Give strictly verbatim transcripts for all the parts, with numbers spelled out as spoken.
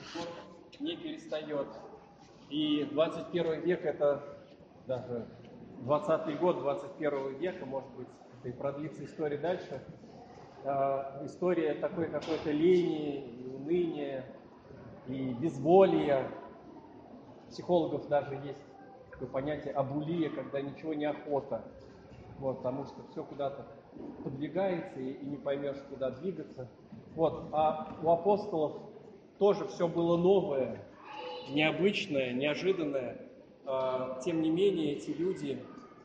сих пор не перестает. И двадцать первый век — это даже двадцатый год двадцать первого века, может быть, это и продлится история дальше. Э, история такой какой-то лени, и уныния, и безволия. У психологов даже есть такое понятие абулия, когда ничего не охота. Вот, потому что все куда-то подвигается, и, и не поймешь, куда двигаться. Вот, а у апостолов тоже все было новое, необычное, неожиданное. А, тем не менее, эти люди,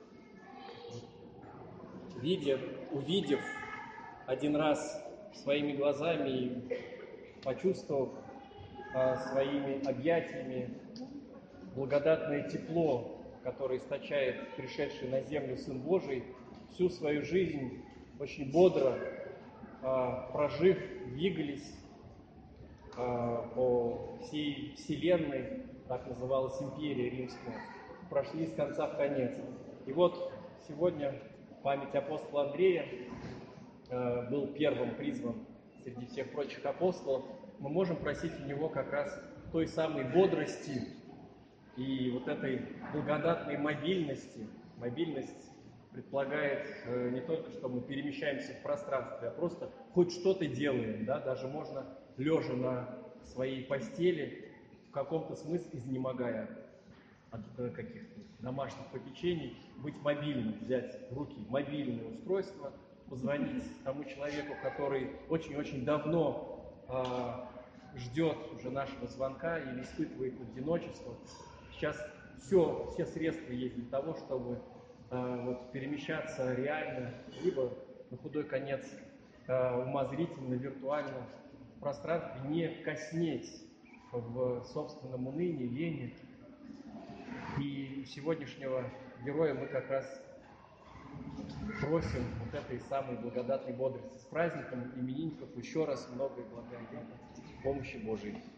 видя, увидев один раз своими глазами и почувствовав а, своими объятиями благодатное тепло, которое источает пришедший на землю Сын Божий, всю свою жизнь очень бодро а, прожив, двигались а, по всей вселенной, так называлась империя римская, прошли с конца в конец. И вот сегодня память апостола Андрея а, был первым призван среди всех прочих апостолов. Мы можем просить у него как раз той самой бодрости и вот этой благодатной мобильности. Мобильность предполагает э, не только, что мы перемещаемся в пространстве, а просто хоть что-то делаем, да, даже можно, лежа на своей постели, в каком-то смысле изнемогая от э, каких-то домашних попечений, быть мобильным, взять в руки мобильное устройство, позвонить тому человеку, который очень-очень давно э, ждет уже нашего звонка или испытывает одиночество. Сейчас все, все средства есть для того, чтобы э, вот, перемещаться реально, либо на худой конец э, умозрительно, виртуально в пространстве, не коснеть в собственном унынии, лени. И у сегодняшнего героя мы как раз просим вот этой самой благодатной бодрости. С праздником именинников еще раз много и благая помощи Божией.